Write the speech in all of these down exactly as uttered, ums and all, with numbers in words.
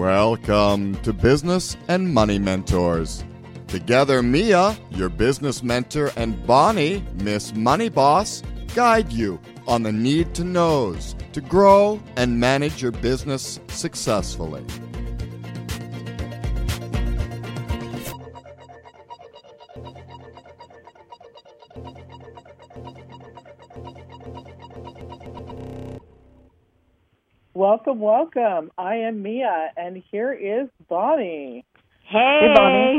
Welcome to Business and Money Mentors. Together, Mia, your business mentor, and Bonnie, Miss Money Boss, guide you on the need-to-knows to grow and manage your business successfully. Welcome, welcome. I am Mia, and here is Bonnie. Hey. Hey,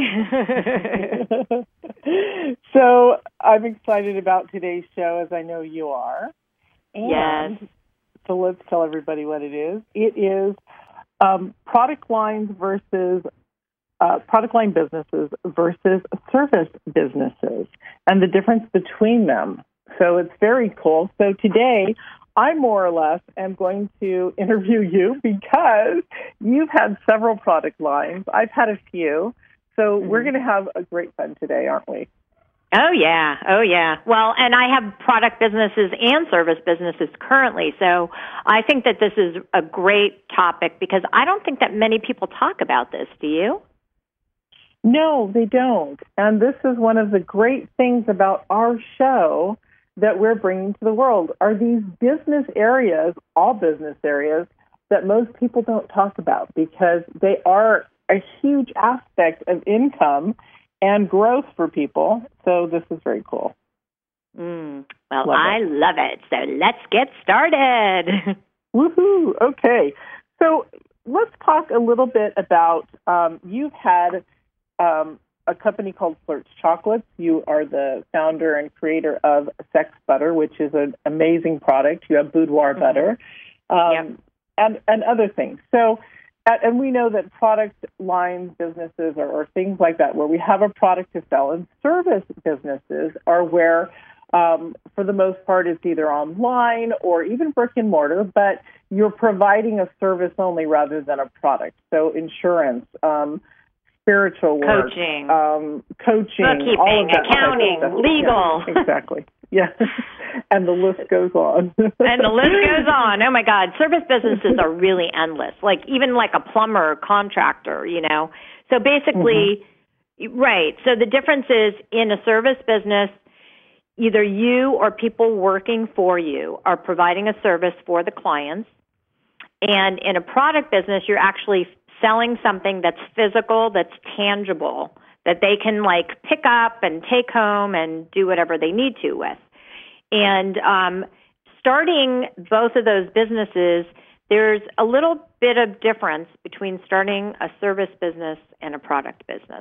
Bonnie. So I'm excited about today's show, as I know you are. And yes. So let's tell everybody what it is. It is um, product lines versus uh, product line businesses versus service businesses, and the difference between them. So it's very cool. So today, I more or less am going to interview you because you've had several product lines. I've had a few. So mm-hmm. we're going to have a great fun today, aren't we? Oh, yeah. Oh, yeah. Well, and I have product businesses and service businesses currently. So I think that this is a great topic because I don't think that many people talk about this. Do you? No, they don't. And this is one of the great things about our show that we're bringing to the world are these business areas, all business areas, that most people don't talk about because they are a huge aspect of income and growth for people. So this is very cool. Mm, well, love I it. love it. So let's get started. Woohoo! Okay. So let's talk a little bit about, um, you've had um, a company called Flirt's Chocolates. You are the founder and creator of Sex Butter, which is an amazing product. You have Boudoir mm-hmm. Butter, um, yep. and, and other things. So, and we know that product line businesses or, or things like that, where we have a product to sell, and service businesses are where, um, for the most part, it's either online or even brick and mortar, but you're providing a service only rather than a product. So insurance, um, spiritual work, coaching, um, coaching, bookkeeping, all of that accounting, type of stuff. legal. Yeah, exactly. Yeah. And the list goes on. And the list goes on. Oh, my God. Service businesses are really endless, like even like a plumber or contractor, you know. So basically, mm-hmm. right, so the difference is in a service business, either you or people working for you are providing a service for the clients. And in a product business, you're actually selling something that's physical, that's tangible, that they can like pick up and take home and do whatever they need to with. And um, starting both of those businesses, there's a little bit of difference between starting a service business and a product business.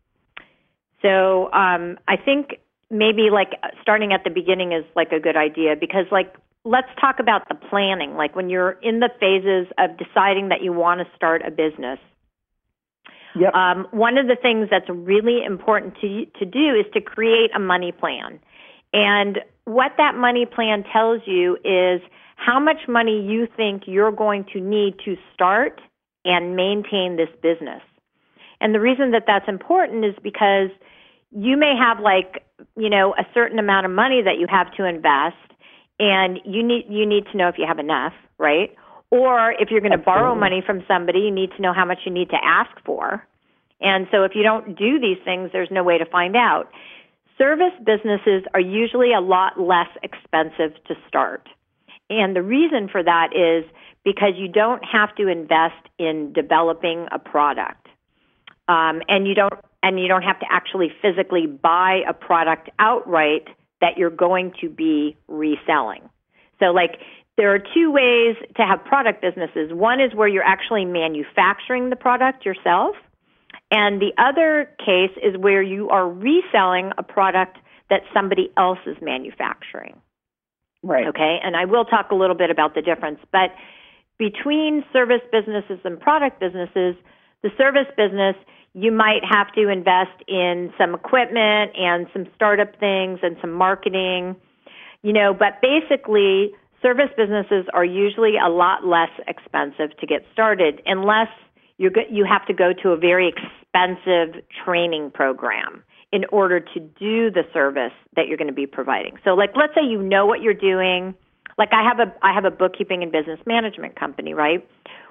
So um, I think maybe like starting at the beginning is like a good idea because like let's talk about the planning, like when you're in the phases of deciding that you want to start a business. Yep. Um, one of the things that's really important to to do is to create a money plan. And what that money plan tells you is how much money you think you're going to need to start and maintain this business. And the reason that that's important is because you may have like, you know, a certain amount of money that you have to invest. And you need you need to know if you have enough, right? Or if you're going to borrow money from somebody, you need to know how much you need to ask for. And so if you don't do these things, there's no way to find out. Service businesses are usually a lot less expensive to start. And the reason for that is because you don't have to invest in developing a product. Um, and you don't and you don't have to actually physically buy a product outright that you're going to be reselling. So like there are two ways to have product businesses. One is where you're actually manufacturing the product yourself. And the other case is where you are reselling a product that somebody else is manufacturing. Right. Okay. And I will talk a little bit about the difference. But between service businesses and product businesses, the service business, you might have to invest in some equipment and some startup things and some marketing, you know, but basically service businesses are usually a lot less expensive to get started unless you you have to go to a very expensive training program in order to do the service that you're going to be providing. So like, let's say you know what you're doing. Like I have a I have a bookkeeping and business management company, right?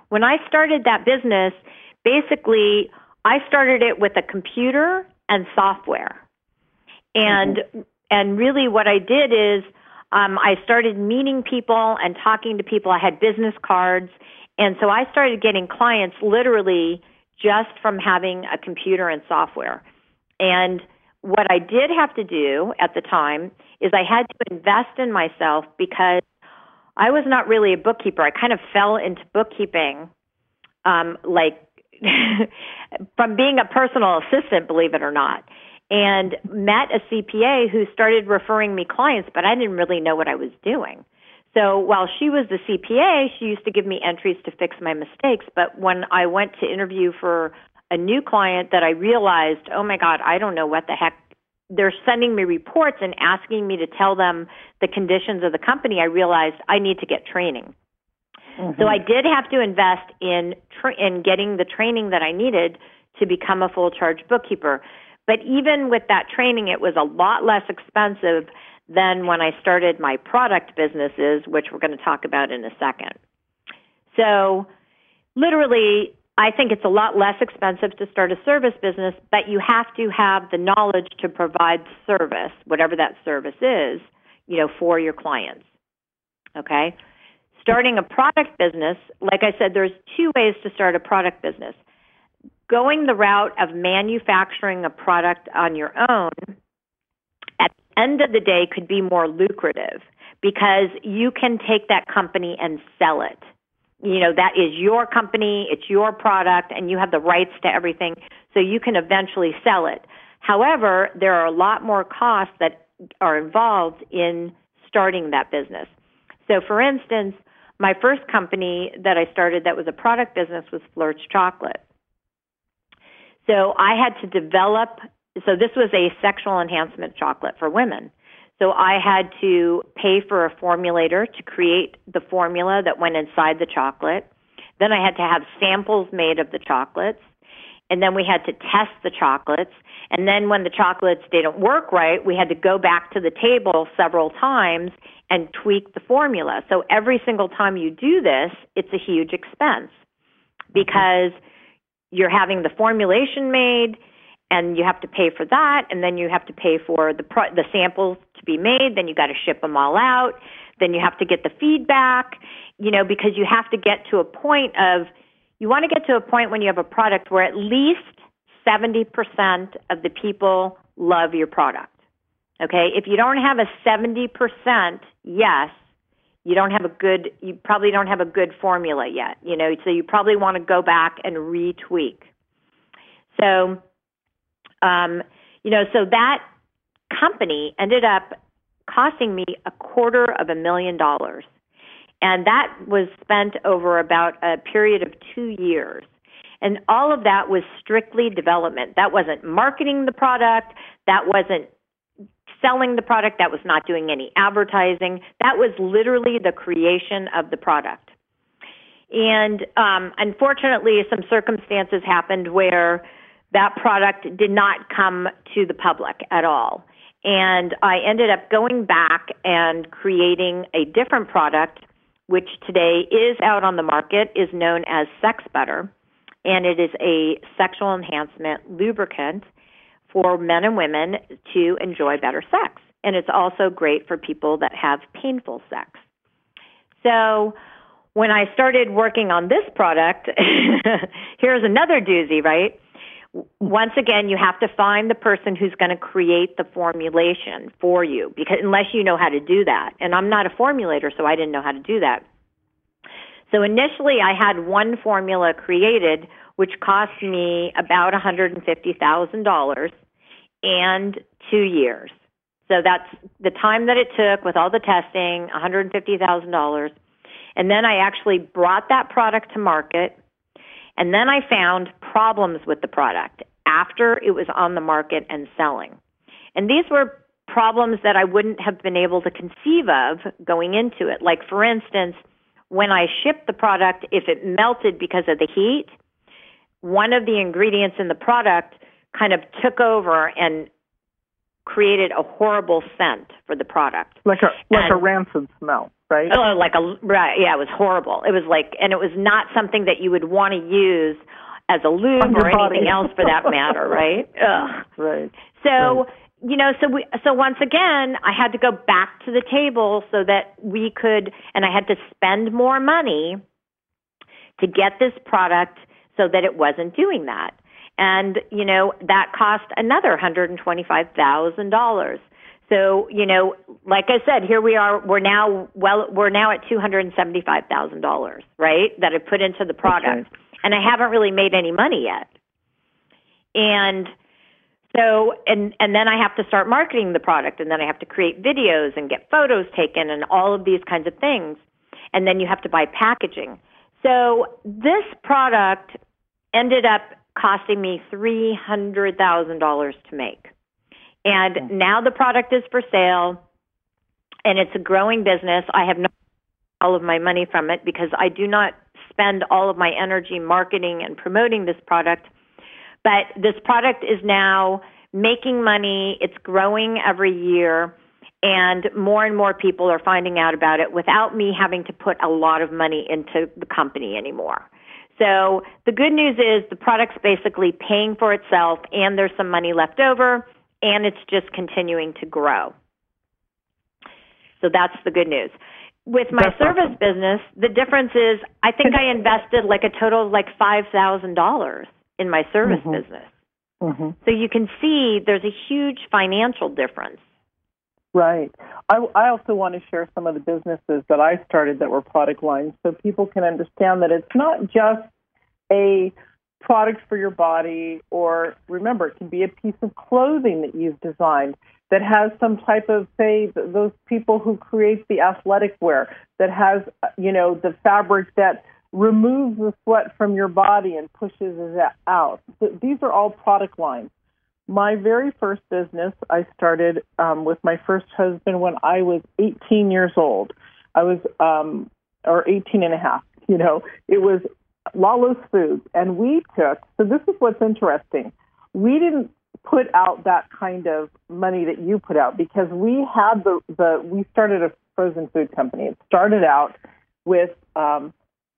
when I started that business, basically I started it with a computer and software. And mm-hmm. and really what I did is um, I started meeting people and talking to people. I had business cards. And so I started getting clients literally just from having a computer and software. And what I did have to do at the time is I had to invest in myself because I was not really a bookkeeper. I kind of fell into bookkeeping um, like from being a personal assistant, believe it or not, and met a C P A who started referring me clients, but I didn't really know what I was doing. So while she was the C P A, she used to give me entries to fix my mistakes. But when I went to interview for a new client that I realized, oh my God, I don't know what the heck. They're sending me reports and asking me to tell them the conditions of the company, I realized I need to get training. Mm-hmm. So I did have to invest in tra- in getting the training that I needed to become a full charge bookkeeper. But even with that training, it was a lot less expensive than when I started my product businesses, which we're going to talk about in a second. So literally, I think it's a lot less expensive to start a service business, but you have to have the knowledge to provide service, whatever that service is, you know, for your clients. Okay? Starting a product business, like I said, there's two ways to start a product business. Going the route of manufacturing a product on your own at the end of the day could be more lucrative because you can take that company and sell it. You know, that is your company, it's your product, and you have the rights to everything, so you can eventually sell it. However, there are a lot more costs that are involved in starting that business. So, for instance, my first company that I started that was a product business was Flirt's Chocolate. So I had to develop, so this was a sexual enhancement chocolate for women. So I had to pay for a formulator to create the formula that went inside the chocolate. Then I had to have samples made of the chocolates. And then we had to test the chocolates. And then when the chocolates didn't work right, we had to go back to the table several times and tweak the formula. So every single time you do this, it's a huge expense because you're having the formulation made, and you have to pay for that, and then you have to pay for the pro- the samples to be made, then you got to ship them all out, then you have to get the feedback, you know, because you have to get to a point of, you want to get to a point when you have a product where at least seventy percent of the people love your product, okay? If you don't have a seventy percent yes, you don't have a good, you probably don't have a good formula yet, you know, so you probably want to go back and retweak. So, Um, you know, so that company ended up costing me a quarter of a million dollars. And that was spent over about a period of two years. And all of that was strictly development. That wasn't marketing the product. That wasn't selling the product. That was not doing any advertising. That was literally the creation of the product. And um, unfortunately, some circumstances happened where that product did not come to the public at all. And I ended up going back and creating a different product, which today is out on the market, is known as Sex Butter. And it is a sexual enhancement lubricant for men and women to enjoy better sex. And it's also great for people that have painful sex. So when I started working on this product, here's another doozy, right? Once again, you have to find the person who's going to create the formulation for you, because unless you know how to do that. And I'm not a formulator, so I didn't know how to do that. So initially, I had one formula created, which cost me about one hundred fifty thousand dollars and two years. So that's the time that it took with all the testing, one hundred fifty thousand dollars. And then I actually brought that product to market. And then I found problems with the product after it was on the market and selling. And these were problems that I wouldn't have been able to conceive of going into it. Like, for instance, when I shipped the product, if it melted because of the heat, one of the ingredients in the product kind of took over and created a horrible scent for the product. Like a like and, a rancid smell, right? Oh, like a right, yeah, it was horrible. It was like, and it was not something that you would want to use as a lube or anything else for that matter, right? Ugh. Right. So, right. you know, so we, so once again, I had to go back to the table so that we could, and I had to spend more money to get this product so that it wasn't doing that. And, you know, that cost another one hundred twenty-five thousand dollars. So, you know, like I said, here we are, we're now, well, we're now at two hundred seventy-five thousand dollars, right, that I put into the product. Okay. And I haven't really made any money yet. And so, and, and then I have to start marketing the product, and then I have to create videos and get photos taken and all of these kinds of things. And then you have to buy packaging. So this product ended up costing me three hundred thousand dollars to make. And mm-hmm. now the product is for sale, and it's a growing business. I have not all of my money from it because I do not spend all of my energy marketing and promoting this product. But this product is now making money. It's growing every year, and more and more people are finding out about it without me having to put a lot of money into the company anymore. So the good news is the product's basically paying for itself, and there's some money left over, and it's just continuing to grow. So that's the good news. With my that's service awesome. business, the difference is I think I invested like a total of like five thousand dollars in my service mm-hmm. business. Mm-hmm. So you can see there's a huge financial difference. Right. I, I also want to share some of the businesses that I started that were product lines so people can understand that it's not just a product for your body, or remember, it can be a piece of clothing that you've designed that has some type of, say, those people who create the athletic wear that has, you know, the fabric that removes the sweat from your body and pushes it out. These are all product lines. My very first business, I started um, with my first husband when I was eighteen years old. I was, um, or eighteen and a half, you know. It was Lalo's Foods. And we took, so this is what's interesting. We didn't put out that kind of money that you put out because we had the, the we started a frozen food company. It started out with um,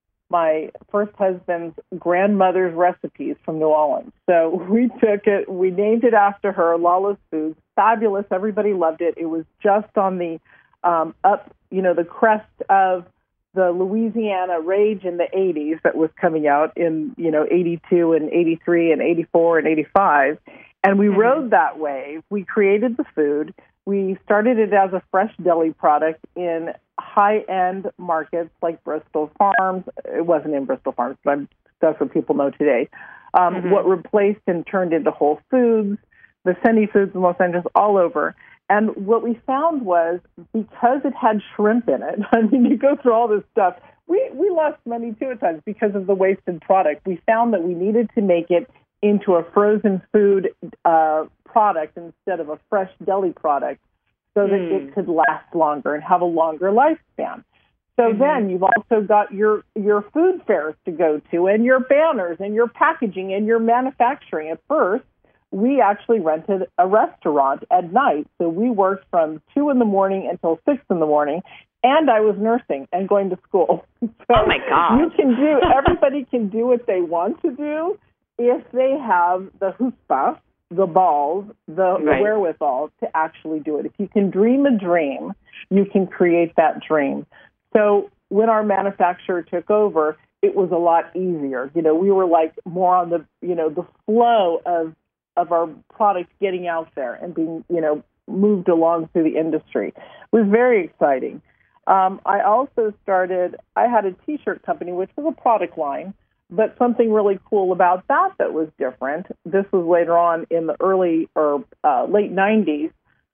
my first husband's grandmother's recipes from New Orleans. So we took it, we named it after her, Lalo's Foods. Fabulous. Everybody loved it. It was just on the um, up, you know, the crest of the Louisiana rage in the eighties that was coming out in, you know, eighty-two and eighty-three and eighty-four and eighty-five. And we mm-hmm. rode that wave. We created the food. We started it as a fresh deli product in high-end markets like Bristol Farms. It wasn't in Bristol Farms, but I'm, that's what people know today. Um, mm-hmm. What replaced and turned into Whole Foods, Vicinity Foods in Los Angeles, all over. And what we found was because it had shrimp in it, I mean, you go through all this stuff, we, we lost money too at times because of the wasted product. We found that we needed to make it into a frozen food uh, product instead of a fresh deli product so that mm. it could last longer and have a longer lifespan. So mm-hmm. then you've also got your, your food fairs to go to and your banners and your packaging and your manufacturing. At first, we actually rented a restaurant at night. So we worked from two in the morning until six in the morning. And I was nursing and going to school. So oh, my God. You can do, everybody can do what they want to do if they have the chutzpah, the balls, the, right. the wherewithal to actually do it. If you can dream a dream, you can create that dream. So when our manufacturer took over, it was a lot easier. You know, we were like more on the, you know, the flow of of our product getting out there and being, you know, moved along through the industry. It was very exciting. Um, I also started, I had a T-shirt company, which was a product line, but something really cool about that that was different, this was later on in the early or uh, late nineties,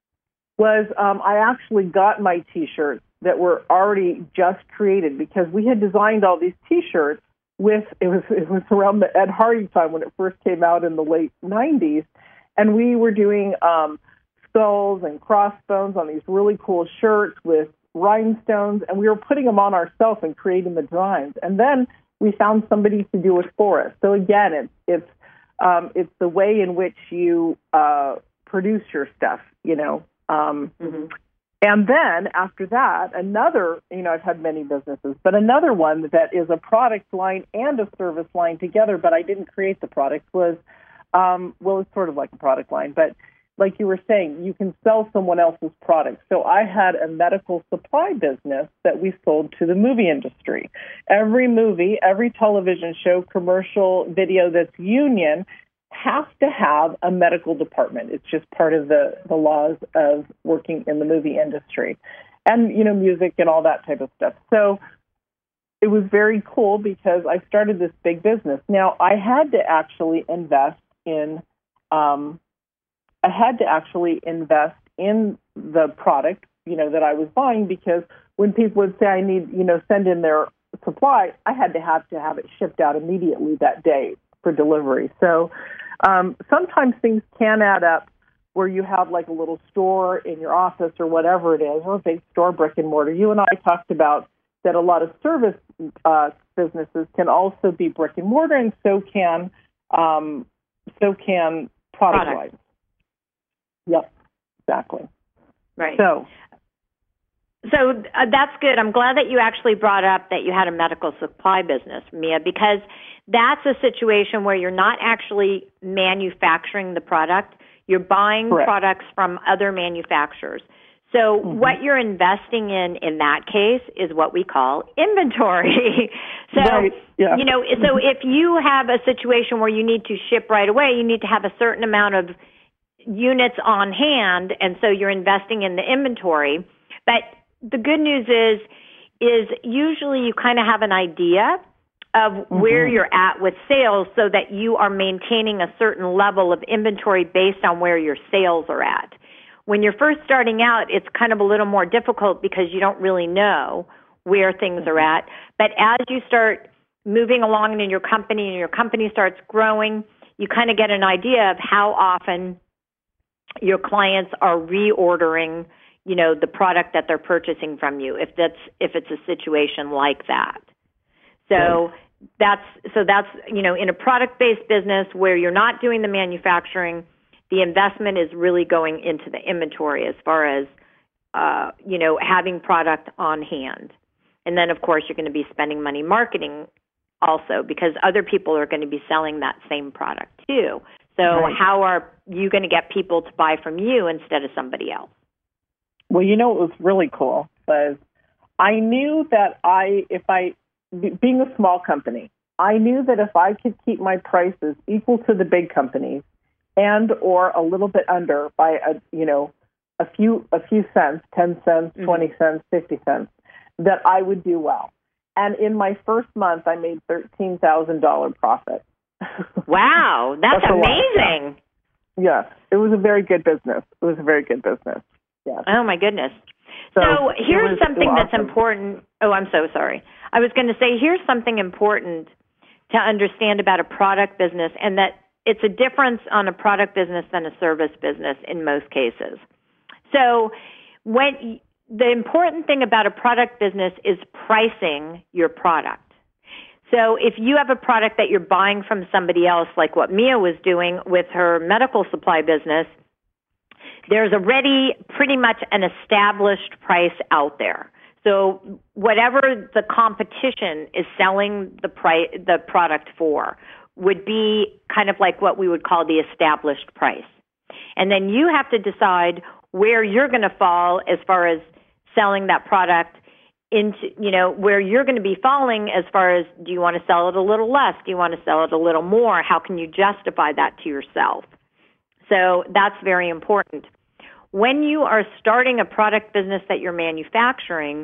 was um, I actually got my T-shirts that were already just created because we had designed all these T-shirts with, it was it was around the Ed Hardy time when it first came out in the late nineties, and we were doing um, skulls and crossbones on these really cool shirts with rhinestones, and we were putting them on ourselves and creating the designs. And then we found somebody to do it for us. So again, it's it's um, it's the way in which you uh, produce your stuff, you know. Um, mm-hmm. And then after that, another, you know, I've had many businesses, but another one that is a product line and a service line together, but I didn't create the product, was, um, well, it's sort of like a product line, but like you were saying, you can sell someone else's product. So I had a medical supply business that we sold to the movie industry. Every movie, every television show, commercial, video that's union has to have a medical department. It's just part of the, the laws of working in the movie industry. And, you know, music and all that type of stuff. So it was very cool because I started this big business. Now, I had to actually invest in, um, I had to actually invest in the product, you know, that I was buying, because when people would say, I need, you know, send in their supply, I had to have to have it shipped out immediately that day for delivery. So um, sometimes things can add up where you have like a little store in your office or whatever it is, or a big store, brick and mortar. You and I talked about that a lot of service uh, businesses can also be brick and mortar, and so can um, so can product, product lines. Yep, exactly. Right. So, so uh, that's good. I'm glad that you actually brought up that you had a medical supply business, Mia, because that's a situation where you're not actually manufacturing the product. You're buying Correct. products from other manufacturers. So mm-hmm. what you're investing in in that case is what we call inventory. so, right. yeah. you know, so if you have a situation where you need to ship right away, you need to have a certain amount of units on hand, and so you're investing in the inventory. But the good news is, is usually you kind of have an idea of mm-hmm. where you're at with sales so that you are maintaining a certain level of inventory based on where your sales are at. When you're first starting out, it's kind of a little more difficult because you don't really know where things are at. But as you start moving along in your company and your company starts growing, you kind of get an idea of how often your clients are reordering, you know, the product that they're purchasing from you, if that's if it's a situation like that. So right. that's so that's you know, in a product-based business where you're not doing the manufacturing, the investment is really going into the inventory as far as uh, you know, having product on hand. And then of course you're going to be spending money marketing also, because other people are going to be selling that same product too. So right. how are you going to get people to buy from you instead of somebody else? Well, you know, what was really cool was I knew that I, if I, being a small company, I knew that if I could keep my prices equal to the big companies and or a little bit under by a, you know, a few a few cents, ten cents, mm-hmm. twenty cents, fifty cents, that I would do well. And in my first month, I made thirteen thousand dollars profit. Wow, that's, that's amazing. Yes, it was a very good business. It was a very good business. Yes. Oh, my goodness. So, so here's was, something that's awesome. important. Oh, I'm so sorry. I was going to say, here's something important to understand about a product business, and that it's a difference on a product business than a service business in most cases. So when the important thing about a product business is pricing your product. So if you have a product that you're buying from somebody else, like what Mia was doing with her medical supply business, there's already pretty much an established price out there. So whatever the competition is selling the price, the product for, would be kind of like what we would call the established price. And then you have to decide where you're going to fall as far as selling that product into, you know, where you're going to be falling as far as, do you want to sell it a little less? Do you want to sell it a little more? How can you justify that to yourself? So that's very important. When you are starting a product business that you're manufacturing,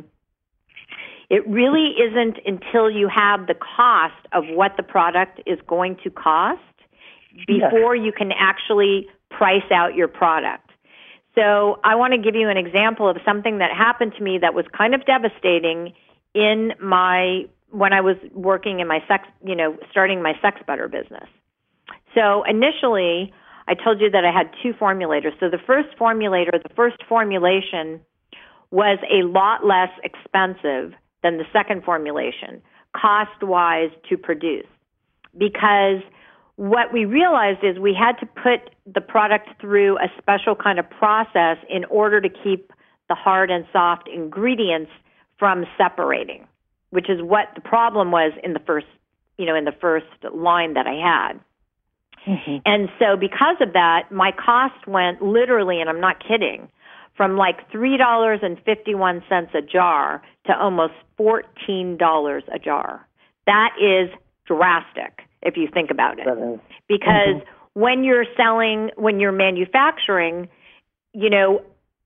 it really isn't until you have the cost of what the product is going to cost before yes. you can actually price out your product. So I want to give you an example of something that happened to me that was kind of devastating in my, when I was working in my sex, you know, starting my sex butter business. So initially, I told you that I had two formulators. So the first formulator, the first formulation was a lot less expensive than the second formulation, cost-wise to produce. Because what we realized is we had to put the product through a special kind of process in order to keep the hard and soft ingredients from separating, which is what the problem was in the first, you know, in the first line that I had. Mm-hmm. And so because of that, my cost went literally, and I'm not kidding, from like three dollars and fifty-one cents a jar to almost fourteen dollars a jar. That is drastic if you think about it. Because mm-hmm. when you're selling, when you're manufacturing, you know,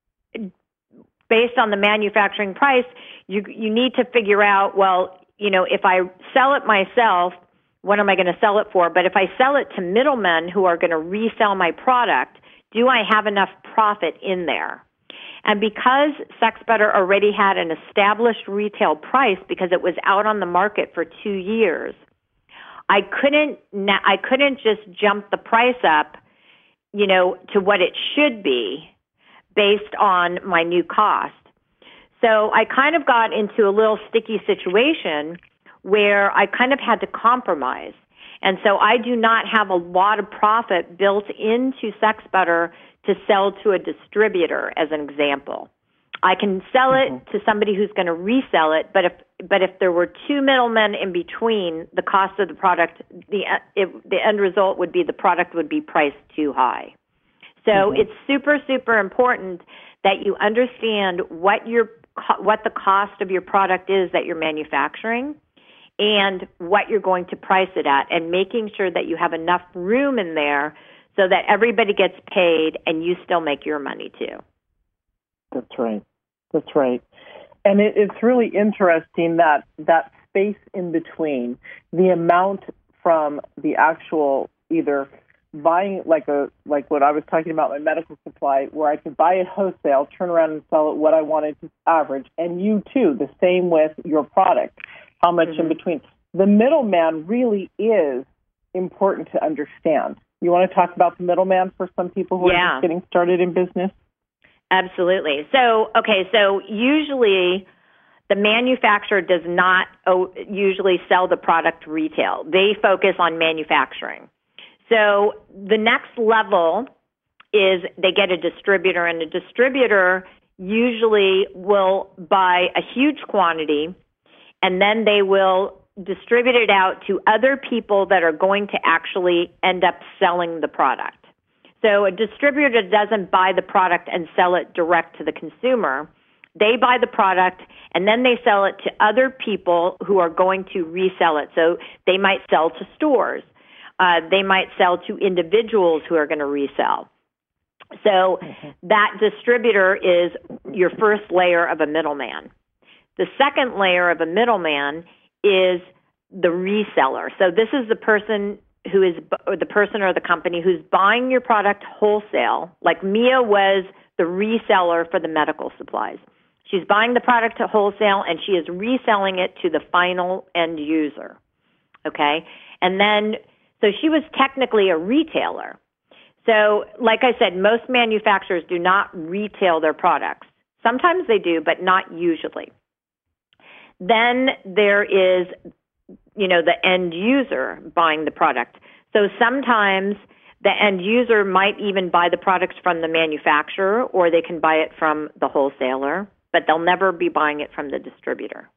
based on the manufacturing price, you you need to figure out, well, you know, if I sell it myself, what am I going to sell it for? But if I sell it to middlemen who are going to resell my product, do I have enough profit in there? And because Sex Better already had an established retail price because it was out on the market for two years, I couldn't I couldn't just jump the price up, you know, to what it should be based on my new cost. So I kind of got into a little sticky situation where I kind of had to compromise. And so I do not have a lot of profit built into Sex Better to sell to a distributor, as an example. I can sell it mm-hmm. to somebody who's going to resell it, but if but if there were two middlemen in between, the cost of the product, the it, the end result would be the product would be priced too high. So mm-hmm. it's super, super important that you understand what your what the cost of your product is that you're manufacturing and what you're going to price it at, and making sure that you have enough room in there so that everybody gets paid and you still make your money too. That's right. That's right. And it, it's really interesting that that space in between, the amount from the actual either buying, like a like what I was talking about, my medical supply, where I could buy it wholesale, turn around and sell it what I wanted to average, and you too, the same with your product, how much mm-hmm. in between. The middleman really is important to understand. You want to talk about the middleman for some people who yeah. are just getting started in business? Absolutely. So, okay, so usually the manufacturer does not usually sell the product retail. They focus on manufacturing. So the next level is they get a distributor, and a distributor usually will buy a huge quantity, and then they will distribute it out to other people that are going to actually end up selling the product. So a distributor doesn't buy the product and sell it direct to the consumer. They buy the product, and then they sell it to other people who are going to resell it. So they might sell to stores. Uh, they might sell to individuals who are going to resell. So mm-hmm. that distributor is your first layer of a middleman. The second layer of a middleman is the reseller. So this is the person who is, or the person or the company who's buying your product wholesale. Like Mia was the reseller for the medical supplies. She's buying the product to wholesale, and she is reselling it to the final end user. Okay? And then, so she was technically a retailer. So, like I said, most manufacturers do not retail their products. Sometimes they do, but not usually. Then there is, you know, the end user buying the product. So sometimes the end user might even buy the products from the manufacturer, or they can buy it from the wholesaler, but they'll never be buying it from the distributor.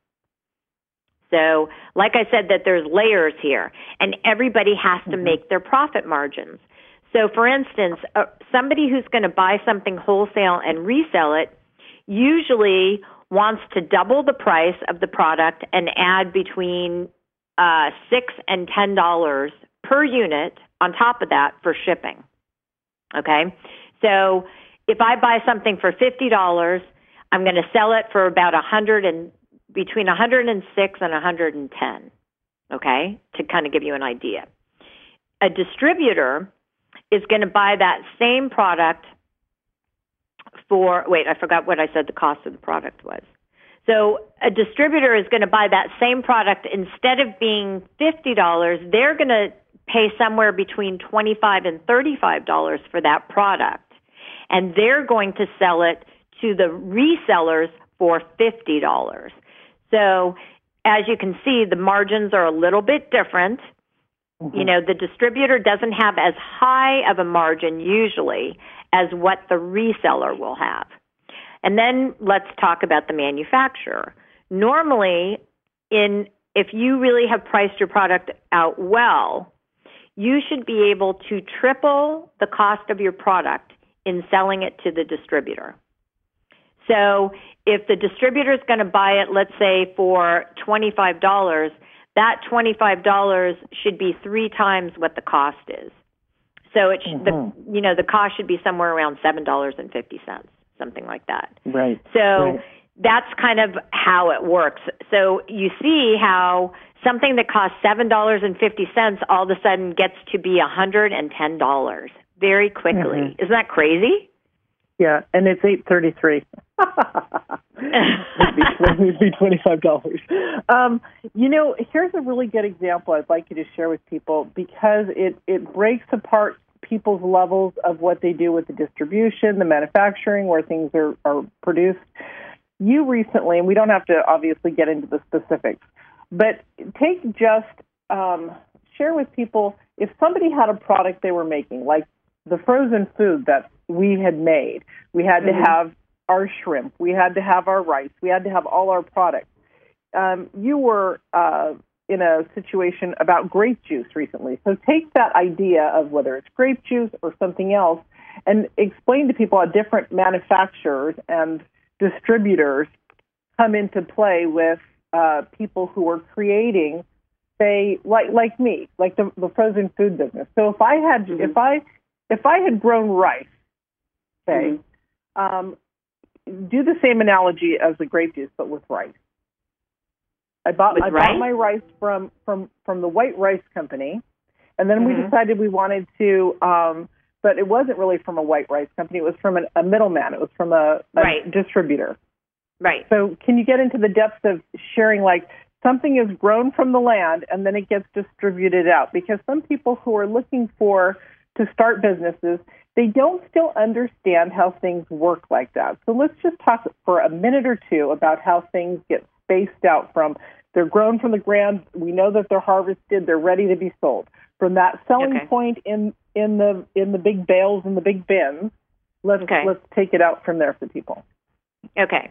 So, like I said, that there's layers here, and everybody has to mm-hmm. make their profit margins. So, for instance, uh, somebody who's going to buy something wholesale and resell it usually wants to double the price of the product and add between uh, six and ten dollars per unit on top of that for shipping. Okay, so if I buy something for fifty dollars, I'm going to sell it for about a hundred and between one hundred six and one hundred ten. Okay, to kind of give you an idea. A distributor is going to buy that same product for, wait, I forgot what I said the cost of the product was. So a distributor is going to buy that same product. Instead of being fifty dollars, they're going to pay somewhere between twenty-five dollars and thirty-five dollars for that product. And they're going to sell it to the resellers for fifty dollars. So as you can see, the margins are a little bit different. Mm-hmm. You know, the distributor doesn't have as high of a margin usually as what the reseller will have. And then let's talk about the manufacturer. Normally, in if you really have priced your product out well, you should be able to triple the cost of your product in selling it to the distributor. So if the distributor is going to buy it, let's say for twenty-five dollars, that twenty-five dollars should be three times what the cost is. So it should, mm-hmm. the you know the cost should be somewhere around seven dollars and fifty cents, something like that. Right. So right. that's kind of how it works. So you see how something that costs seven dollars and fifty cents all of a sudden gets to be one hundred ten dollars very quickly. Mm-hmm. Isn't that crazy? Yeah, and it's eight thirty-three. It'd be twenty-five dollars. Um, you know, here's a really good example I'd like you to share with people because it, it breaks apart people's levels of what they do with the distribution, the manufacturing, where things are, are produced. You recently, and we don't have to obviously get into the specifics, but take just, um, share with people if somebody had a product they were making, like the frozen food that we had made. We had mm-hmm. to have our shrimp. We had to have our rice. We had to have all our products. Um, you were uh, in a situation about grape juice recently. So take that idea of whether it's grape juice or something else and explain to people how different manufacturers and distributors come into play with uh, people who are creating, say, like like me, like the, the frozen food business. So if I had mm-hmm. if I if I had grown rice, say, mm-hmm. um, do the same analogy as the grape juice, but with rice. I bought with I rice? bought my rice from, from, from the White Rice Company, and then mm-hmm. we decided we wanted to, um, but it wasn't really from a White Rice Company. It was from an, a middleman. It was from a, a right. distributor. Right. So can you get into the depths of sharing, like, something is grown from the land and then it gets distributed out? Because some people who are looking for to start businesses, they don't still understand how things work like that. So let's just talk for a minute or two about how things get spaced out from they're grown from the ground. We know that they're harvested. They're ready to be sold. From that selling okay. point in, in the in the big bales and the big bins, let's okay. let's take it out from there for people. Okay.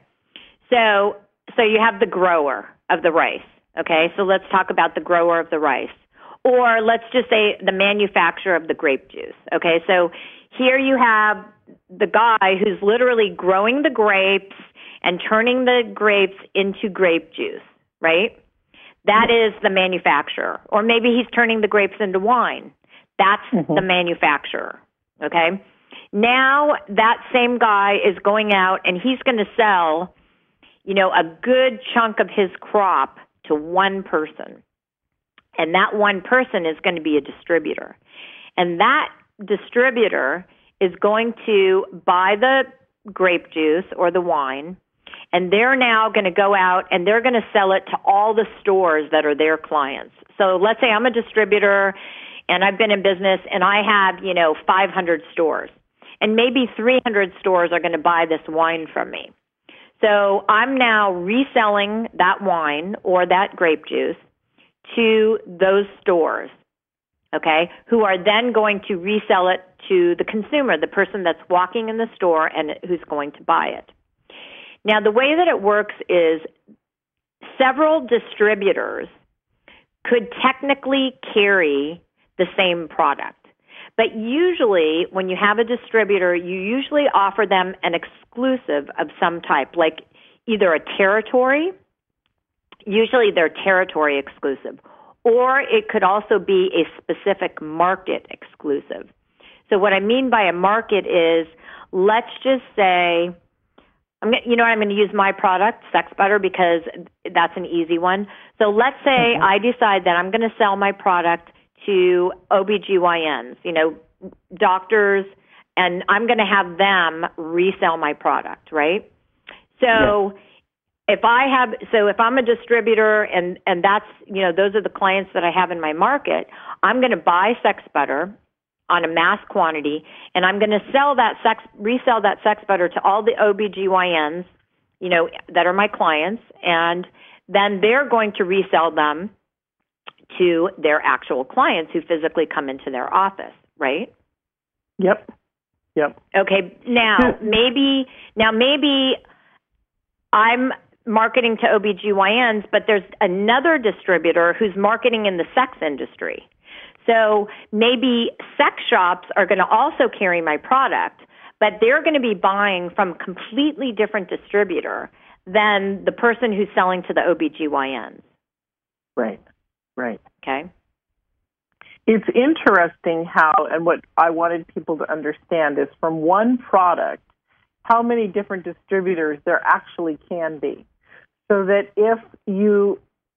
So so you have the grower of the rice. Okay. So let's talk about the grower of the rice. Or let's just say the manufacturer of the grape juice. Okay. So here you have the guy who's literally growing the grapes and turning the grapes into grape juice, right? That is the manufacturer. Or maybe he's turning the grapes into wine. That's mm-hmm. the manufacturer, okay? Now that same guy is going out and he's going to sell, you know, a good chunk of his crop to one person. And that one person is going to be a distributor. And that distributor is going to buy the grape juice or the wine, and they're now going to go out and they're going to sell it to all the stores that are their clients. So let's say I'm a distributor and I've been in business and I have, you know, five hundred stores, and maybe three hundred stores are going to buy this wine from me. So I'm now reselling that wine or that grape juice to those stores, okay, who are then going to resell it to the consumer, the person that's walking in the store and who's going to buy it. Now, the way that it works is several distributors could technically carry the same product. But usually, when you have a distributor, you usually offer them an exclusive of some type, like either a territory, usually they're territory exclusive, or it could also be a specific market exclusive. So what I mean by a market is, let's just say, I'm gonna, you know what, I'm going to use my product, Sex Butter, because that's an easy one. So let's say mm-hmm. I decide that I'm going to sell my product to O B G Y Ns, you know, doctors, and I'm going to have them resell my product, right? So yeah. If I have, so if I'm a distributor and, and that's, you know, those are the clients that I have in my market, I'm going to buy Sex Butter on a mass quantity, and I'm going to sell that sex, resell that Sex Butter to all the O B G Y Ns, you know, that are my clients, and then they're going to resell them to their actual clients who physically come into their office, right? Yep. Yep. Okay. Now, maybe, now maybe I'm marketing to O B G Y Ns, but there's another distributor who's marketing in the sex industry. So maybe sex shops are going to also carry my product, but they're going to be buying from a completely different distributor than the person who's selling to the O B G Y Ns. Right, right. Okay. It's interesting how, and what I wanted people to understand is from one product, how many different distributors there actually can be. So that if you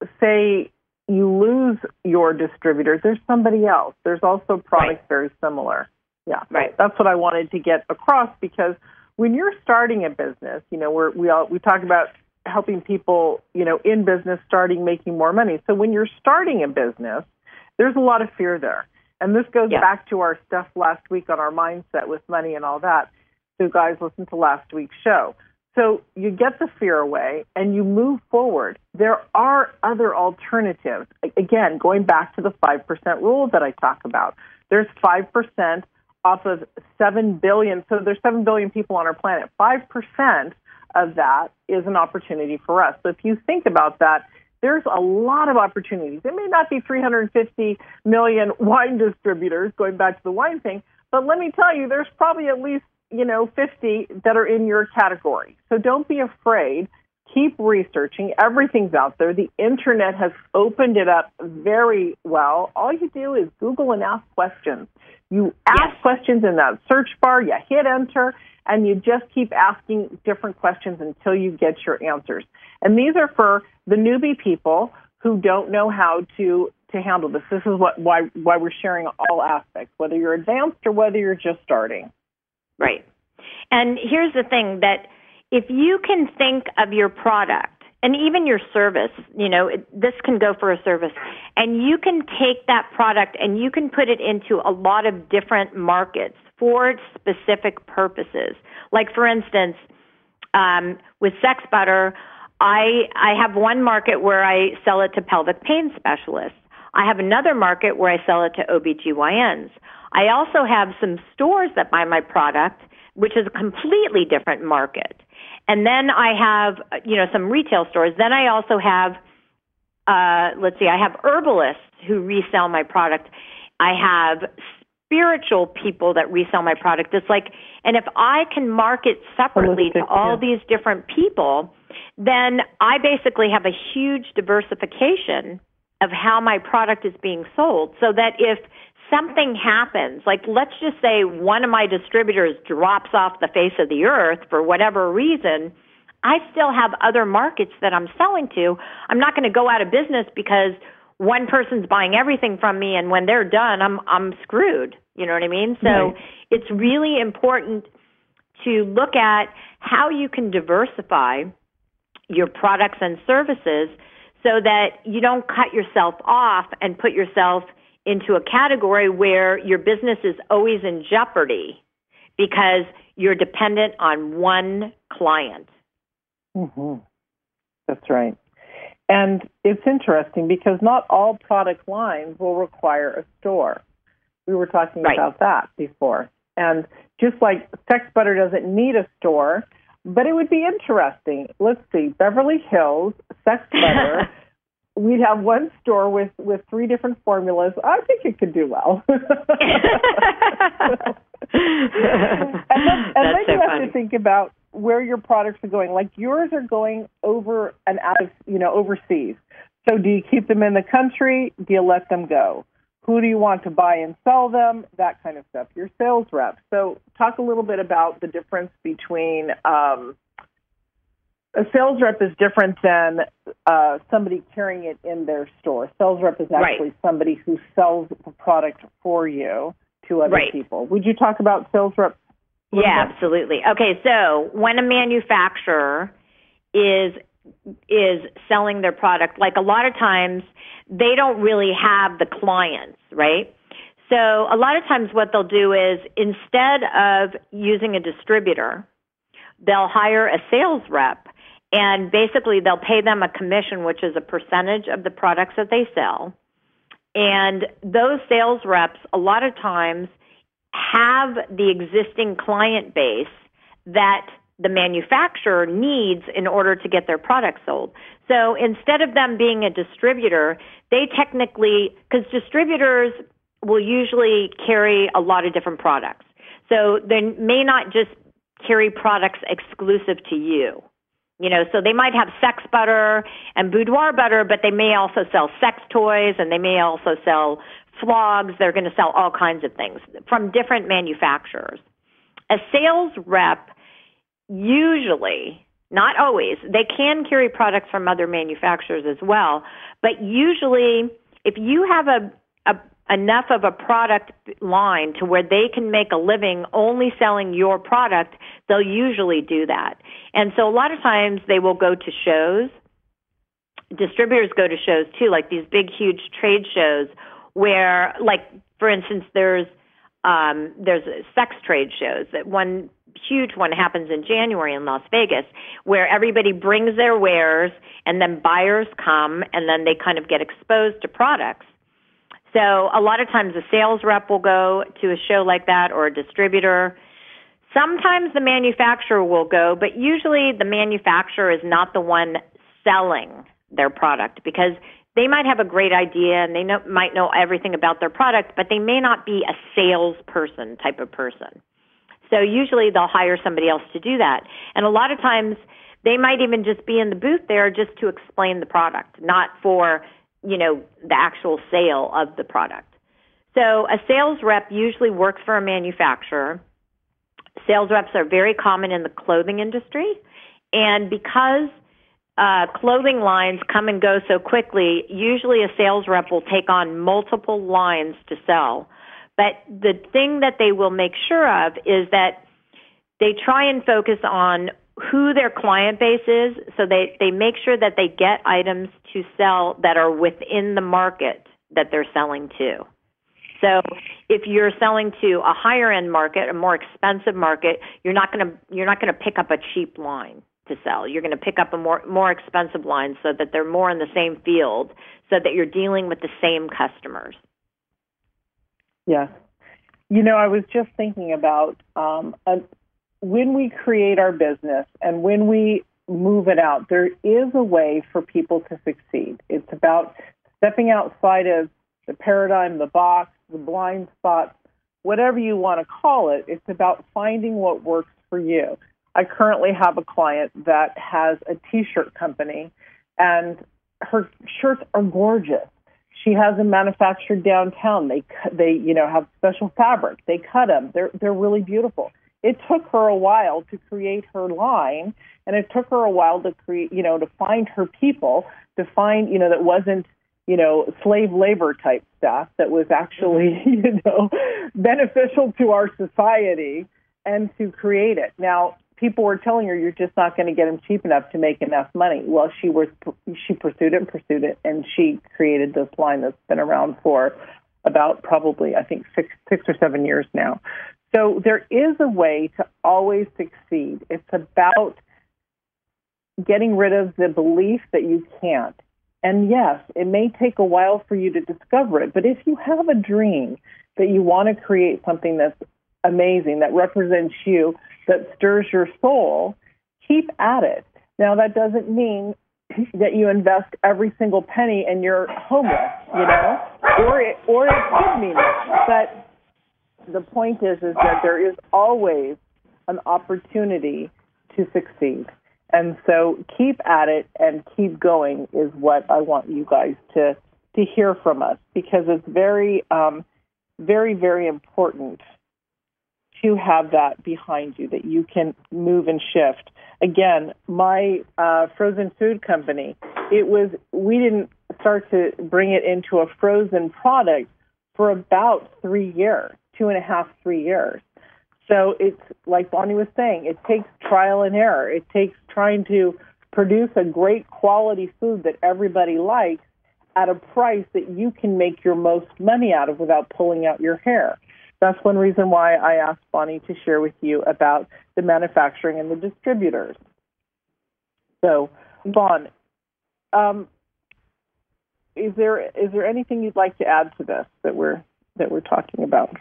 say you lose your distributor, there's somebody else. There's also products right. very similar. Yeah, right. That's what I wanted to get across, because when you're starting a business, you know, we're, we all, we talk about helping people, you know, in business, starting, making more money. So when you're starting a business, there's a lot of fear there. And this goes yeah. back to our stuff last week on our mindset with money and all that. So guys, listen to last week's show. So you get the fear away and you move forward. There are other alternatives. Again, going back to the five percent rule that I talk about. There's five percent off of seven billion. So there's seven billion people on our planet. five percent of that is an opportunity for us. So if you think about that, there's a lot of opportunities. There may not be three hundred fifty million wine distributors, going back to the wine thing, but let me tell you, there's probably at least, you know, fifty that are in your category. So don't be afraid. Keep researching. Everything's out there. The internet has opened it up very well. All you do is Google and ask questions. You ask yes. questions in that search bar, you hit enter, and you just keep asking different questions until you get your answers. And these are for the newbie people who don't know how to, to handle this. This is what why why we're sharing all aspects, whether you're advanced or whether you're just starting. Right. And here's the thing, that if you can think of your product and even your service, you know, it, this can go for a service, and you can take that product and you can put it into a lot of different markets for specific purposes. Like, for instance, um, with Sex Butter, I, I have one market where I sell it to pelvic pain specialists. I have another market where I sell it to O B G Y Ns. I also have some stores that buy my product, which is a completely different market. And then I have, you know, some retail stores. Then I also have, uh, let's see, I have herbalists who resell my product. I have spiritual people that resell my product. It's like, and if I can market separately to all these different people, then I basically have a huge diversification of how my product is being sold, so that if something happens, like let's just say one of my distributors drops off the face of the earth for whatever reason, I still have other markets that I'm selling to. I'm not going to go out of business because one person's buying everything from me, and when they're done, I'm I'm screwed. You know what I mean? So right. It's really important to look at how you can diversify your products and services so that you don't cut yourself off and put yourself into a category where your business is always in jeopardy because you're dependent on one client. Mm-hmm. That's right. And it's interesting because not all product lines will require a store. We were talking right. about that before. And just like Sex Butter doesn't need a store, but it would be interesting. Let's see, Beverly Hills, Sex Butter, we'd have one store with, with three different formulas. I think it could do well. and then, and then so you have funny. to think about where your products are going. Like yours are going over and out of, you know, overseas. So do you keep them in the country? Do you let them go? Who do you want to buy and sell them? That kind of stuff. Your sales rep. So talk a little bit about the difference between um, a sales rep is different than uh, somebody carrying it in their store. Sales rep is actually right. somebody who sells the product for you to other right. people. Would you talk about sales reps? Yeah, absolutely. Okay, so when a manufacturer is is selling their product, like a lot of times they don't really have the clients, right? So a lot of times what they'll do is instead of using a distributor, they'll hire a sales rep, and basically they'll pay them a commission, which is a percentage of the products that they sell. And those sales reps, a lot of times, have the existing client base that the manufacturer needs in order to get their product sold. So instead of them being a distributor, they technically, because distributors will usually carry a lot of different products. So they may not just carry products exclusive to you. You know, so they might have sex butter and boudoir butter, but they may also sell sex toys, and they may also sell flogs. They're going to sell all kinds of things from different manufacturers. A sales rep usually, not always, they can carry products from other manufacturers as well, but usually if you have a, a enough of a product line to where they can make a living only selling your product, they'll usually do that. And so a lot of times they will go to shows. Distributors go to shows too, like these big, huge trade shows where, like, for instance, there's um, there's sex trade shows. That one huge one happens in January in Las Vegas, where everybody brings their wares and then buyers come and then they kind of get exposed to products. So a lot of times a sales rep will go to a show like that, or a distributor. Sometimes the manufacturer will go, but usually the manufacturer is not the one selling their product, because they might have a great idea and they know, might know everything about their product, but they may not be a salesperson type of person. So usually they'll hire somebody else to do that. And a lot of times they might even just be in the booth there just to explain the product, not for, you know, the actual sale of the product. So a sales rep usually works for a manufacturer. Sales reps are very common in the clothing industry. And because uh, clothing lines come and go so quickly, usually a sales rep will take on multiple lines to sell. But the thing that they will make sure of is that they try and focus on who their client base is, so they, they make sure that they get items to sell that are within the market that they're selling to. So if you're selling to a higher end market, a more expensive market, you're not going to you're not going to pick up a cheap line to sell. You're going to pick up a more more expensive line so that they're more in the same field, so that you're dealing with the same customers. Yes. You know, I was just thinking about um, a, when we create our business and when we move it out, there is a way for people to succeed. It's about stepping outside of the paradigm, the box, the blind spots, whatever you want to call it. It's about finding what works for you. I currently have a client that has a T-shirt company, and her shirts are gorgeous. She has them manufactured downtown. They they you know have special fabric. They cut them. They're they're really beautiful. It took her a while to create her line, and it took her a while to create you know to find her people, to find you know that wasn't you know slave labor type stuff, that was actually you know beneficial to our society, and to create it. Now, people were telling her, you're just not going to get them cheap enough to make enough money. Well, she was she pursued it and pursued it, and she created this line that's been around for about probably, I think, six six or seven years now. So there is a way to always succeed. It's about getting rid of the belief that you can't. And yes, it may take a while for you to discover it, but if you have a dream that you want to create something that's amazing, that represents you, that stirs your soul, keep at it. Now, that doesn't mean that you invest every single penny and you're homeless, you know, or it, or it could mean it. But the point is, is that there is always an opportunity to succeed. And so keep at it and keep going is what I want you guys to, to hear from us, because it's very, um, very, very important to have that behind you, that you can move and shift. Again, my uh, frozen food company, it was, we didn't start to bring it into a frozen product for about three years, two and a half, three years. So it's, like Bonnie was saying, it takes trial and error. It takes trying to produce a great quality food that everybody likes at a price that you can make your most money out of without pulling out your hair. That's one reason why I asked Bonnie to share with you about the manufacturing and the distributors. So, Bon, um, is there is there anything you'd like to add to this that we're that we're talking about?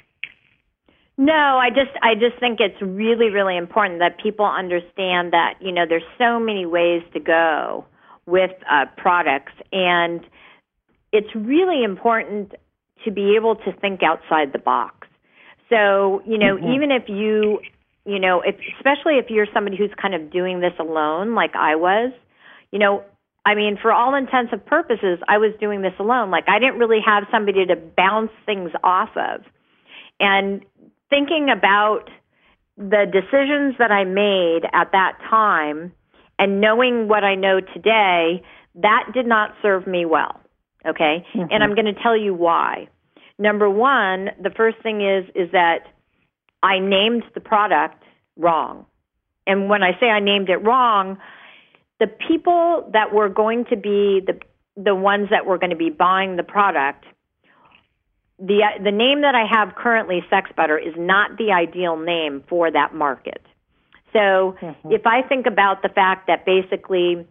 No, I just I just think it's really, really important that people understand that, you know, there's so many ways to go with uh, products, and it's really important to be able to think outside the box. So, you know, mm-hmm. even if you, you know, if, especially if you're somebody who's kind of doing this alone, like I was, you know, I mean, for all intents and purposes, I was doing this alone. Like, I didn't really have somebody to bounce things off of. And thinking about the decisions that I made at that time and knowing what I know today, that did not serve me well, okay? Mm-hmm. And I'm going to tell you why. Number one, the first thing is is that I named the product wrong. And when I say I named it wrong, the people that were going to be the the ones that were going to be buying the product, the the name that I have currently, Sex Butter, is not the ideal name for that market. So mm-hmm. if I think about the fact that basically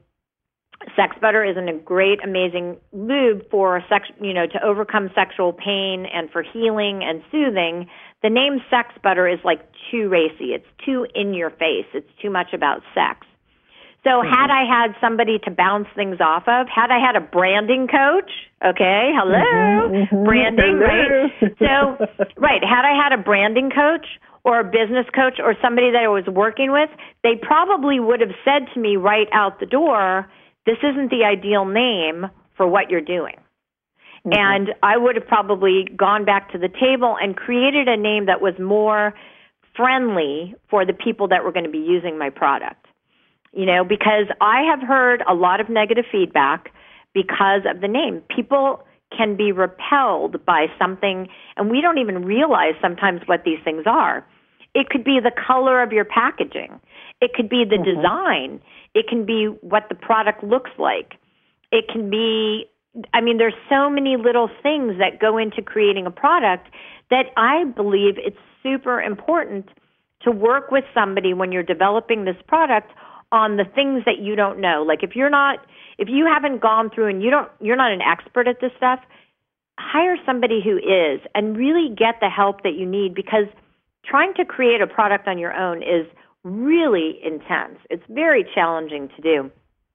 Sex Butter isn't a great, amazing lube for sex, you know, to overcome sexual pain and for healing and soothing, the name Sex Butter is like too racy. It's too in your face. It's too much about sex. So mm-hmm. had I had somebody to bounce things off of, had I had a branding coach, okay, hello, mm-hmm. branding, hello. right? So, right, had I had a branding coach or a business coach or somebody that I was working with, they probably would have said to me right out the door, this isn't the ideal name for what you're doing. Mm-hmm. And I would have probably gone back to the table and created a name that was more friendly for the people that were going to be using my product. You know, because I have heard a lot of negative feedback because of the name. People can be repelled by something, and we don't even realize sometimes what these things are. It could be the color of your packaging. It could be the mm-hmm. design. It can be what the product looks like. It can be, I mean, there's so many little things that go into creating a product that I believe it's super important to work with somebody when you're developing this product on the things that you don't know. Like if you're not, if you haven't gone through and you don't, you're not an expert at this stuff, hire somebody who is and really get the help that you need, because trying to create a product on your own is really intense. It's very challenging to do.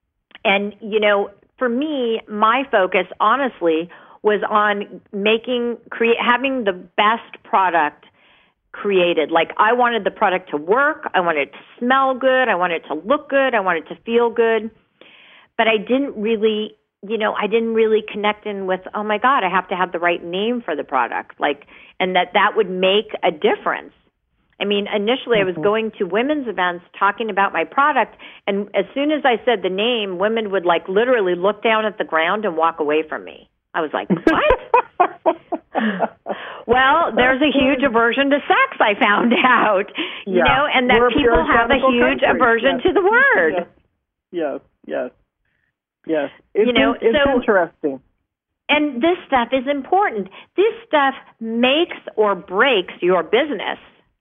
And, you know, for me, my focus, honestly, was on making, create, having the best product created. Like, I wanted the product to work. I wanted it to smell good. I wanted it to look good. I wanted it to feel good. But I didn't really, you know, I didn't really connect in with, oh my God, I have to have the right name for the product. Like, and that that would make a difference. I mean, initially mm-hmm. I was going to women's events talking about my product, and as soon as I said the name, women would like literally look down at the ground and walk away from me. I was like, what? Well, there's a huge aversion to sex, I found out, you yeah. know, and that We're people have a huge country. aversion yes. to the word. Yes, yes, yes. yes. It's, you know, it's so, interesting. And this stuff is important. This stuff makes or breaks your business.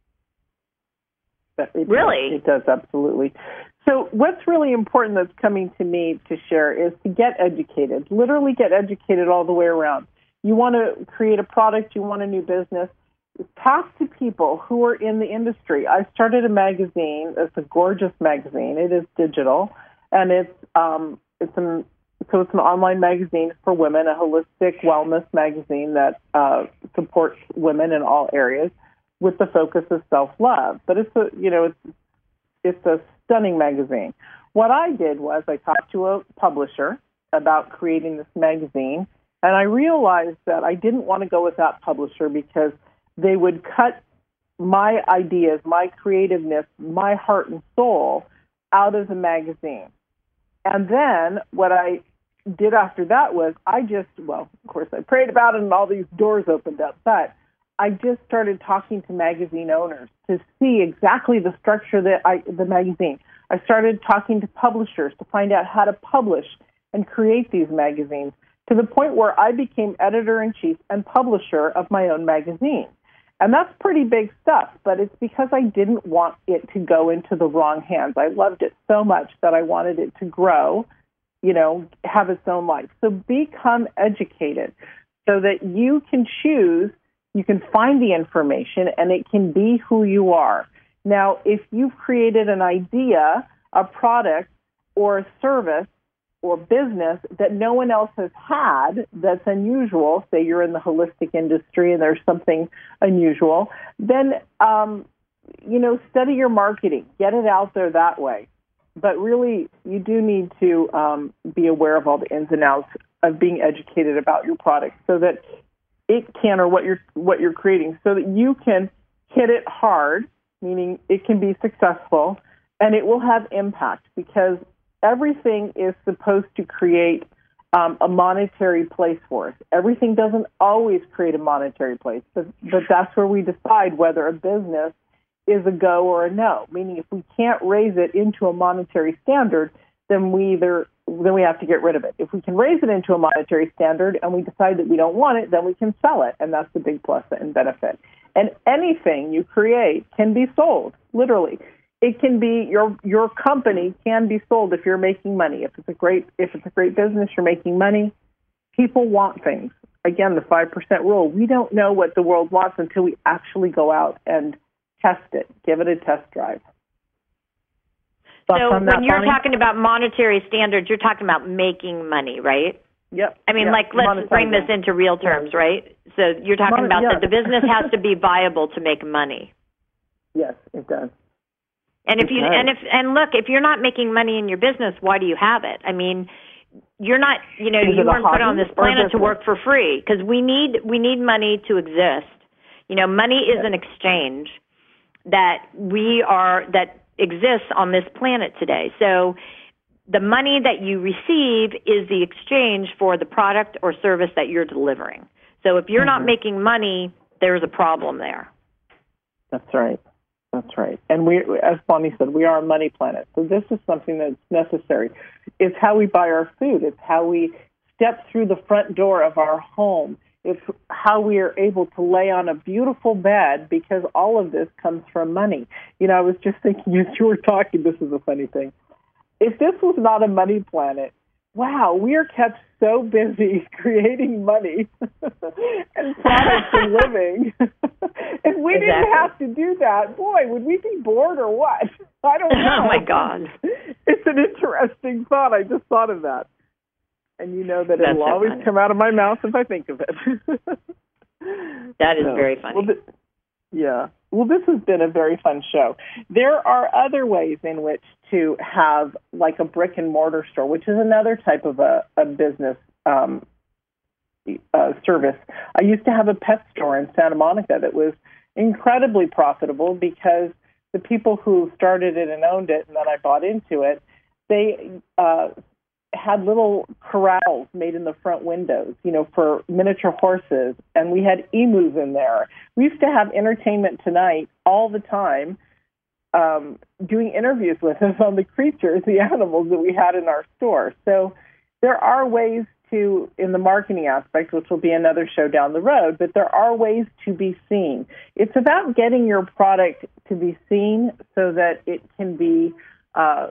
It really? Does. It does, absolutely. So what's really important that's coming to me to share is to get educated, literally get educated all the way around. You want to create a product, you want a new business, talk to people who are in the industry. I started a magazine. It's a gorgeous magazine. It is digital, and it's um, it's an so it's an online magazine for women, a holistic wellness magazine that uh, supports women in all areas with the focus of self-love. But it's a you know it's it's a stunning magazine. What I did was I talked to a publisher about creating this magazine, and I realized that I didn't want to go with that publisher because they would cut my ideas, my creativeness, my heart and soul out of the magazine. And then what I did after that was I just, well, of course, I prayed about it and all these doors opened up, but I just started talking to magazine owners to see exactly the structure that I, the magazine. I started talking to publishers to find out how to publish and create these magazines, to the point where I became editor-in-chief and publisher of my own magazine. And that's pretty big stuff, but it's because I didn't want it to go into the wrong hands. I loved it so much that I wanted it to grow, you know, have its own life. So become educated so that you can choose, you can find the information, and it can be who you are. Now, if you've created an idea, a product, or a service or business that no one else has had that's unusual, say you're in the holistic industry and there's something unusual, then, um, you know, study your marketing. Get it out there that way. But really, you do need to um, be aware of all the ins and outs of being educated about your product so that it can, or what you're, what you're creating, so that you can hit it hard, meaning it can be successful, and it will have impact, because everything is supposed to create um, a monetary place for us. Everything doesn't always create a monetary place, but, but that's where we decide whether a business is a go or a no. Meaning, if we can't raise it into a monetary standard, then we either then we have to get rid of it. If we can raise it into a monetary standard and we decide that we don't want it, then we can sell it, and that's the big plus and benefit. And anything you create can be sold, literally. It can be your your company can be sold if you're making money. If it's a great if it's a great business, you're making money. People want things. Again, the five percent rule. We don't know what the world wants until we actually go out and test it. Give it a test drive. Thoughts so when you're Bonnie? Talking about monetary standards, you're talking about making money, right? Yep. I mean, yep. like, let's bring this into real terms, right? So you're talking Mon- about yeah. that the business has to be viable to make money. Yes, it does. And if you and if and look, if you're not making money in your business, why do you have it? I mean, you're not, you know, Is you weren't put on this planet business? to work for free, because we need we need money to exist. You know, money is an exchange that we are that exists on this planet today. So the money that you receive is the exchange for the product or service that you're delivering. So if you're mm-hmm. not making money, there's a problem there. That's right. That's right. And we, as Bonnie said, we are a money planet. So this is something that's necessary. It's how we buy our food. It's how we step through the front door of our home. It's how we are able to lay on a beautiful bed, because all of this comes from money. You know, I was just thinking as you were talking, this is a funny thing. If this was not a money planet, wow, we are kept so busy creating money and products and living. If we exactly. didn't have to do that, boy, would we be bored or what? I don't know. Oh, my God. It's an interesting thought. I just thought of that. And you know that That's it'll so always funny. come out of my mouth if I think of it. That is so, very funny. Well, th- yeah. Well, this has been a very fun show. There are other ways in which to have like a brick and mortar store, which is another type of a, a business um, uh, service. I used to have a pet store in Santa Monica that was incredibly profitable, because the people who started it and owned it, and then I bought into it, they uh, had little corrals made in the front windows, you know, for miniature horses, and we had emus in there. We used to have Entertainment Tonight all the time, um, doing interviews with us on the creatures, the animals that we had in our store. So there are ways to, in the marketing aspect, which will be another show down the road, but there are ways to be seen. It's about getting your product to be seen so that it can be uh,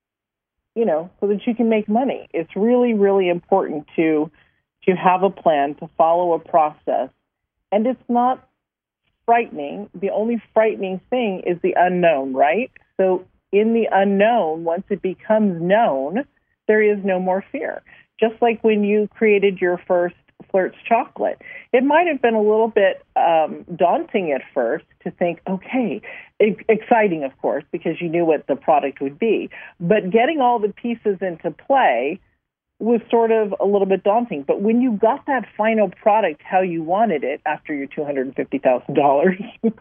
you know, so that you can make money. It's really, really important to to have a plan, to follow a process. And it's not frightening. The only frightening thing is the unknown, right? So in the unknown, once it becomes known, there is no more fear. Just like when you created your first Flirt's chocolate. It might have been a little bit um, daunting at first to think, okay, e- exciting, of course, because you knew what the product would be. But getting all the pieces into play was sort of a little bit daunting. But when you got that final product how you wanted it after your two hundred fifty thousand dollars,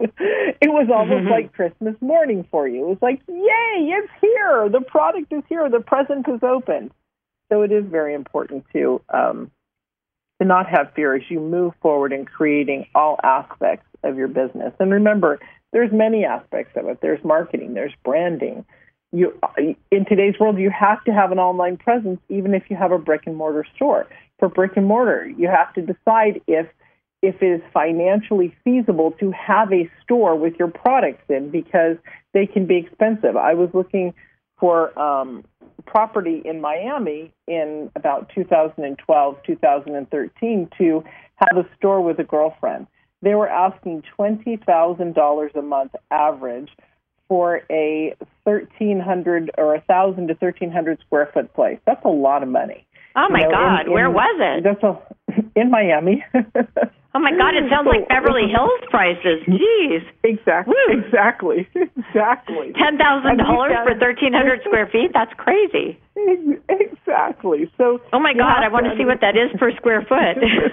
it was almost mm-hmm. like Christmas morning for you. It was like, yay, it's here. The product is here. The present is open. So it is very important to um, to not have fear as you move forward in creating all aspects of your business. And remember, there's many aspects of it. There's marketing, there's branding. You, in today's world, you have to have an online presence, even if you have a brick and mortar store. For brick and mortar, you have to decide if if it is financially feasible to have a store with your products in, because they can be expensive. I was looking for um, property in Miami in about two thousand twelve, two thousand thirteen to have a store with a girlfriend. They were asking twenty thousand dollars a month average for a thirteen hundred or one thousand to thirteen hundred square foot place. That's a lot of money. Oh, my you know, God. in, in, Where was it? That's a, in Miami. Oh, my God. It sounds so, like Beverly Hills prices. Jeez. Exactly. Woo. Exactly. Exactly. ten thousand dollars for thirteen hundred square feet? That's crazy. Exactly. So. Oh, my God. I want to see what that is per square foot.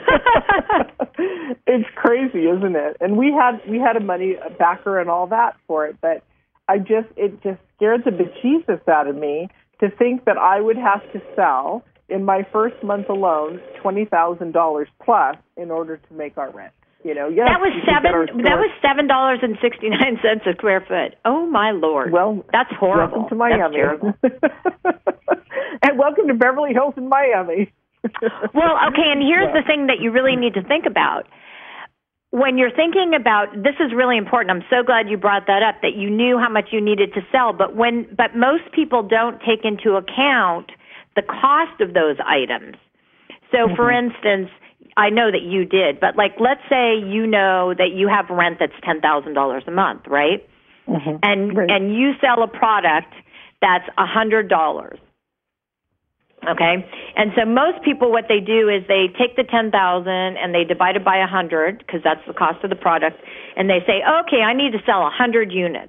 It's crazy, isn't it? And we had we had a money backer and all that for it, but I just it just scared the bejesus out of me to think that I would have to sell in my first month alone twenty thousand dollars plus in order to make our rent. You know, yes, that was seven. That was seven dollars and sixty nine cents a square foot. Oh my Lord! Well, that's horrible. Welcome to Miami. That's And welcome to Beverly Hills in Miami. Well, okay, and here's yeah. the thing that you really need to think about. When you're thinking about, this is really important. I'm so glad you brought that up, that you knew how much you needed to sell. But when, but most people don't take into account the cost of those items. So, mm-hmm. for instance, I know that you did, but like, let's say you know that you have rent that's ten thousand dollars a month, right? Mm-hmm. And right. and you sell a product that's one hundred dollars. Okay, and so most people, what they do is they take the ten thousand and they divide it by a hundred because that's the cost of the product, and they say, okay, I need to sell a hundred units.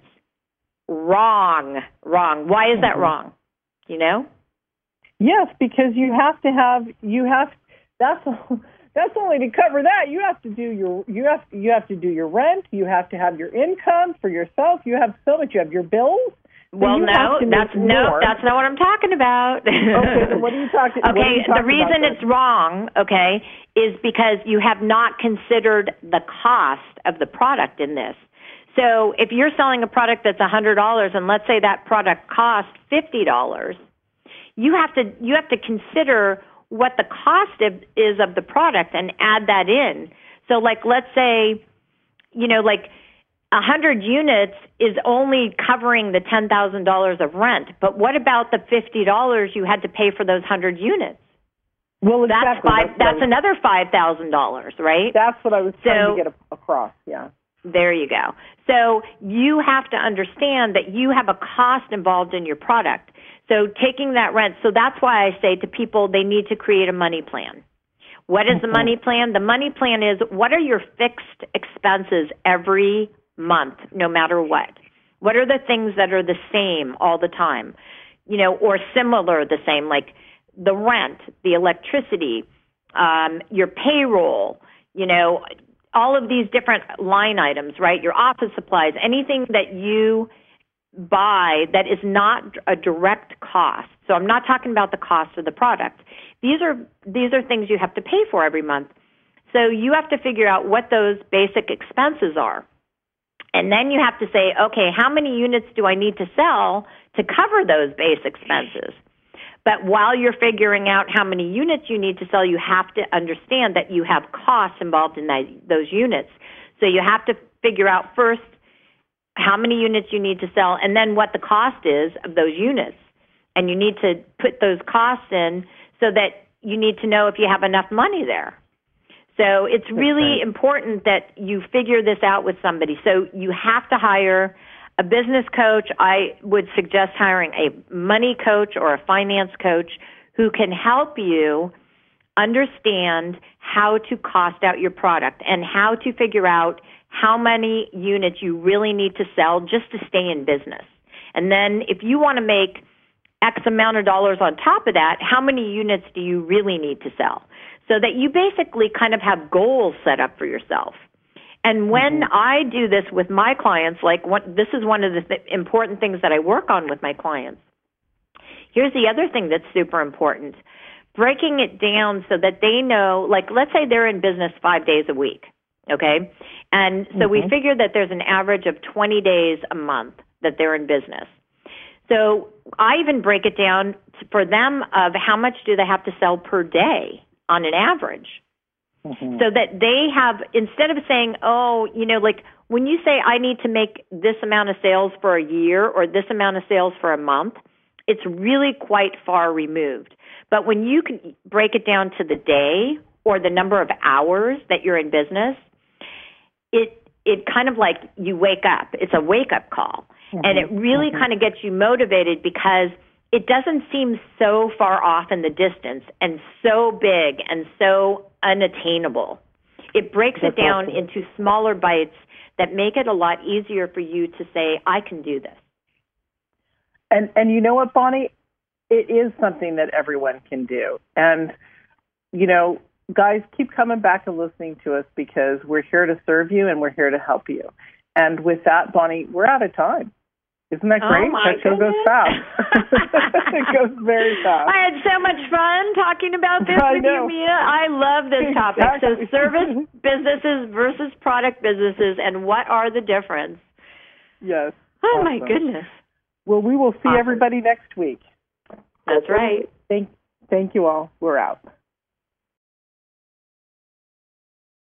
Wrong, wrong. Why is that mm-hmm. wrong? You know? Yes, because you have to have you have that's that's only to cover that. You have to do your you have you have to do your rent. You have to have your income for yourself. You have so much. You have your bills. So well, no, that's no, that's not what I'm talking about. Okay, then what are you talking? Okay, you talking the reason about it's wrong, okay, is because you have not considered the cost of the product in this. So if you're selling a product that's one hundred dollars, and let's say that product costs fifty dollars, you have to you have to consider what the cost of, is of the product and add that in. So, like, let's say, you know, like, one hundred units is only covering the ten thousand dollars of rent. But what about the fifty dollars you had to pay for those one hundred units? Well, exactly. That's, five, that's, that's another five thousand dollars, right? That's what I was trying so, to get across, yeah. There you go. So you have to understand that you have a cost involved in your product. So taking that rent, so that's why I say to people they need to create a money plan. What is the money plan? The money plan is what are your fixed expenses every month, no matter what? What are the things that are the same all the time, you know, or similar the same, like the rent, the electricity, um, your payroll, you know, all of these different line items, right? Your office supplies, anything that you buy that is not a direct cost. So I'm not talking about the cost of the product. These are these are things you have to pay for every month. So you have to figure out what those basic expenses are. And then you have to say, okay, how many units do I need to sell to cover those base expenses? But while you're figuring out how many units you need to sell, you have to understand that you have costs involved in that, those units. So you have to figure out first how many units you need to sell and then what the cost is of those units. And you need to put those costs in so that you need to know if you have enough money there. So it's really important that you figure this out with somebody. So you have to hire a business coach. I would suggest hiring a money coach or a finance coach who can help you understand how to cost out your product and how to figure out how many units you really need to sell just to stay in business. And then if you want to make X amount of dollars on top of that, how many units do you really need to sell? So that you basically kind of have goals set up for yourself. And when mm-hmm. I do this with my clients, like what, this is one of the th- important things that I work on with my clients. Here's the other thing that's super important. Breaking it down so that they know, like let's say they're in business five days a week, okay? And so mm-hmm. we figure that there's an average of twenty days a month that they're in business. So I even break it down for them of how much do they have to sell per day on an average. Mm-hmm. So that they have, instead of saying, oh, you know, like when you say I need to make this amount of sales for a year or this amount of sales for a month, it's really quite far removed. But when you can break it down to the day or the number of hours that you're in business, it it kind of like you wake up. It's a wake-up call. Mm-hmm. And it really mm-hmm. kind of gets you motivated because it doesn't seem so far off in the distance and so big and so unattainable. It breaks That's it down awesome. into smaller bites that make it a lot easier for you to say, I can do this. And and you know what, Bonnie? It is something that everyone can do. And, you know, guys, keep coming back and listening to us because we're here to serve you and we're here to help you. And with that, Bonnie, we're out of time. Isn't that great? Oh my that show goodness. goes fast. It goes very fast. I had so much fun talking about this I with know. you, Mia. I love this topic. Exactly. So service businesses versus product businesses, and what are the difference? Yes. Oh, awesome. my goodness. Well, we will see awesome. everybody next week. That's right. Thank, thank you all. We're out.